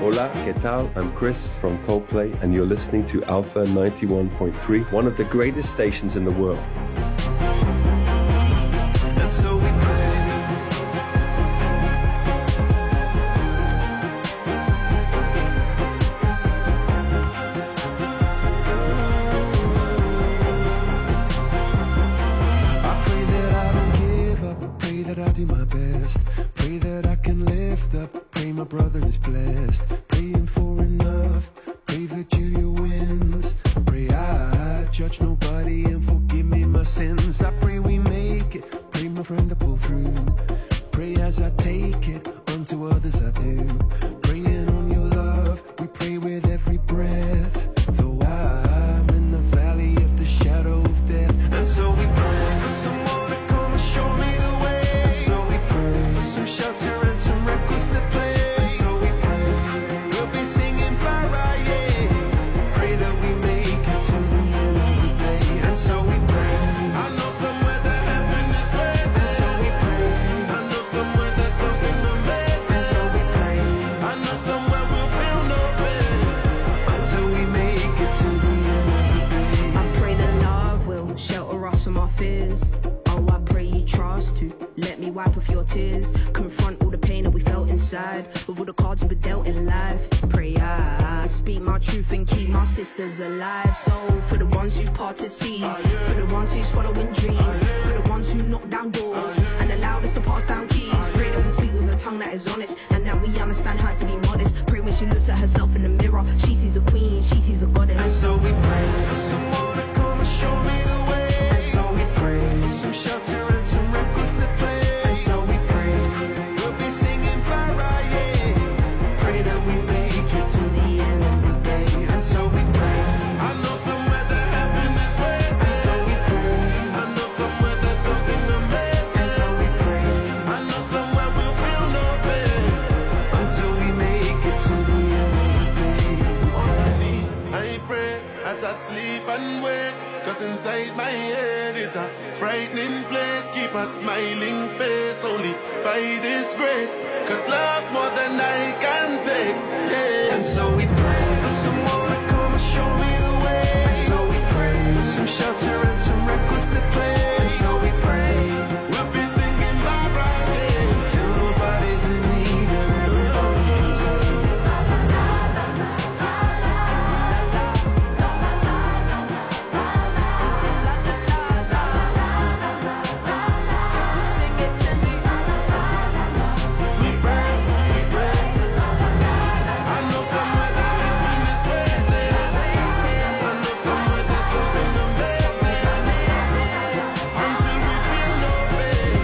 Hola, ¿qué tal? I'm Chris from Coldplay, and you're listening to Alpha 91.3, one of the greatest stations in the world. And so we pray. I pray that I don't give up, pray that I do my best, pray that I can lift up, pray my brother is blessed, praying for enough, pray that Julia wins, pray I judge nobody and forgive me my sins. I pray we make it, pray my friend I pull through, pray as I take it, unto others I do, praying on your love, we pray with every breath, though I'm in the valley of the shadow of death. And so we pray for someone to come and show me the way. And so we pray for some shelter and some records to play. And so we pray we'll be singing Friday. Pray that we make it to the end of the day. And so we pray. I know somewhere that heaven is waiting. And so we pray. I know somewhere that something amazing. And so we pray. I know somewhere we'll feel no pain until we make it to the end of the day. I pray that love will shelter us from our fears. Oh, I pray you trust to let me wipe off your tears. Confront all the pain that we felt inside with all the cards we were dealt in life. Pray I speak my truth and keep my sisters alive. So for the ones who parted seas, for the ones who's following dreams, for the ones who knock down doors and allowed us to pass down keys. Pray that we speak with a tongue that is honest and that we understand her to be modest. Pray when she looks at herself in the mirror, she sees a queen, she sees a goddess. And so we pray for someone to come and show me the way. And so we pray for some shelter and some records to play. And so we pray we'll be singing Friday. Pray that we make it to the end of the day. And so we pray. I know somewhere that heaven is waiting. And so we pray. I know somewhere that something amazing. And so we pray. I know somewhere we'll feel no pain until we make it to the end of the day. Honestly, I pray as I sleep and wake, 'cause inside my head is a frightening place. Keep a smiling face only by this grace, 'cause love's more than I can take. Yeah. And so we pray for someone to come and show me the way. And so we pray for some shelter and some records to play. And so we pray we'll be singing bye Friday till nobody's in need and everybody can say. We pray, we pray. I know somewhere that heaven is waiting. I know somewhere there's something amazing until we feel no pain.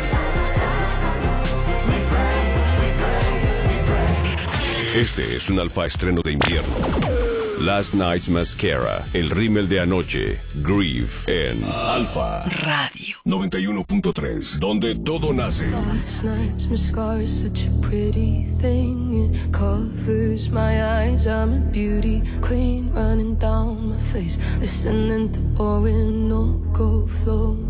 We pray, we pray, we pray. Este es un alfa estreno de invierno. Last Night's Mascara, el rímel de anoche, Grieve, en Alfa Radio 91.3, donde todo nace. Last night's mascara is such a pretty thing. It covers my eyes. I'm a beauty queen running down my face, listening to Orinoco flow.